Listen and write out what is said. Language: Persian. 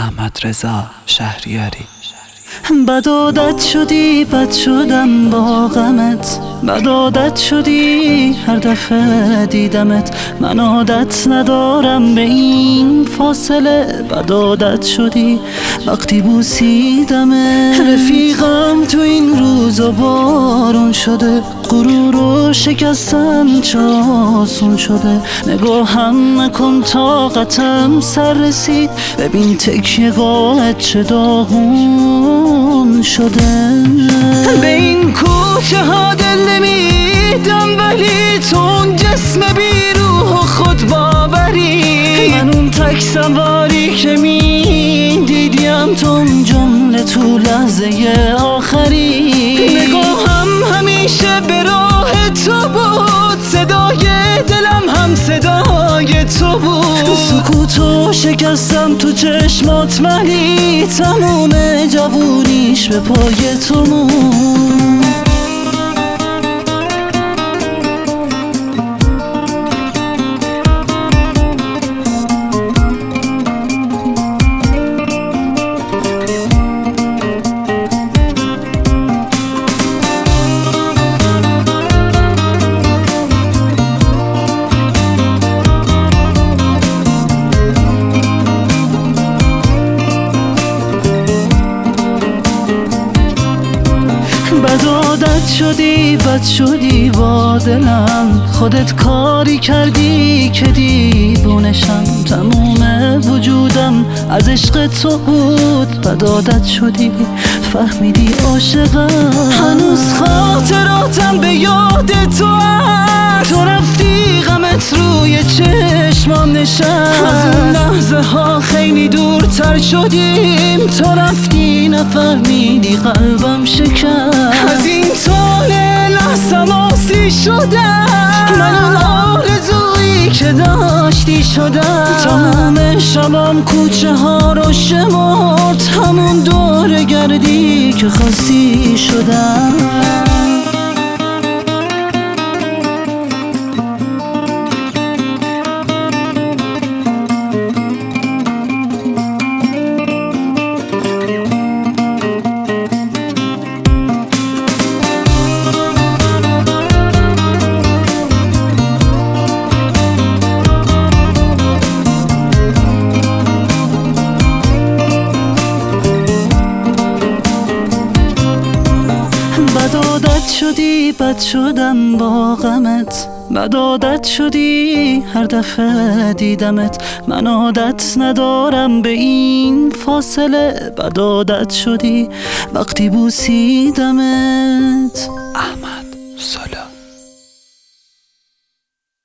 احمد رضا شهریاری. بد عادت شدی، بد شدم با غمت، بد عادت شدی هر دفعه دیدمت. من عادت ندارم به این فاصله، بد عادت شدی وقتی بوسیدمت. رفیقم تو این روزا بارون شده، غرور و شکستن چه آسون شده. نگاهم نکن طاقتم سر رسید، ببین تکیه گاهت چه داغون شده. به این کوچه ها دل نمیدم، ولی تو اون جسم بی روح و خود باوری. من اون تک سواری که میدیدیم تو اون جمله تو لحظه آخری. نگاهم همیشه به راه تو بود، صدای دلم هم صدای تو بود. سکوتو شکستم تو چشمات، ولی تموم جوونیش به پای تو مون. بد عادت شدی، بد شدی با دلم، خودت کاری کردی که دیوونشم. تموم وجودم از عشق تو بود، بد عادت شدی فهمیدی عاشقم. هنوز خاطراتم به یاد تو هست، تو رفتی غمت روی چشمام نشست. از اون لحظه ها خیلی دورتر شدیم، تو رفتی نفهمیدی قلبم شکست. از این طول لحظم آسی شدم، من اون آرزویی که داشتی شدم. تمام شبم کوچه ها رو شمرد، همون دور گردی که خواستی شدم. بد عادت شدی، بد شدم با غمت، بد عادت شدی هر دفعه دیدمت. من عادت ندارم به این فاصله، بد عادت شدی وقتی بوسیدمت. احمد سولا.